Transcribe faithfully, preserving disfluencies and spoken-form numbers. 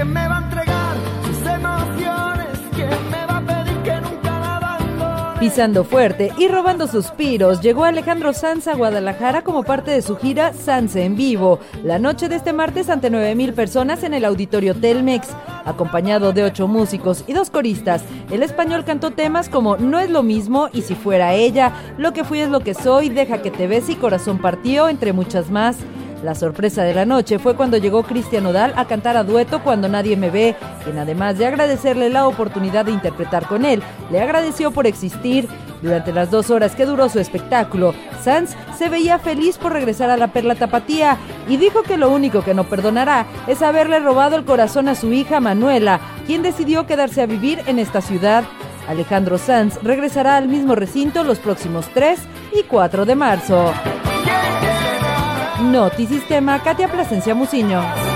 ¿quién me va a entregar sus emociones? ¿Quién me va a pedir que nunca la abandone? Pisando fuerte y robando suspiros, llegó Alejandro Sanz a Guadalajara como parte de su gira Sanz en Vivo, la noche de este martes ante nueve mil personas en el Auditorio Telmex. Acompañado de ocho músicos y dos coristas, el español cantó temas como No es lo mismo y Si fuera ella, Lo que fui es lo que soy, Deja que te bese y Corazón partió, entre muchas más. La sorpresa de la noche fue cuando llegó Cristian Nodal a cantar a dueto Cuando nadie me ve, quien además de agradecerle la oportunidad de interpretar con él, le agradeció por existir. Durante las dos horas que duró su espectáculo, Sanz se veía feliz por regresar a la Perla Tapatía y dijo que lo único que no perdonará es haberle robado el corazón a su hija Manuela, quien decidió quedarse a vivir en esta ciudad. Alejandro Sanz regresará al mismo recinto los próximos tres y cuatro de marzo. Notisistema, Katia Plasencia Muciño.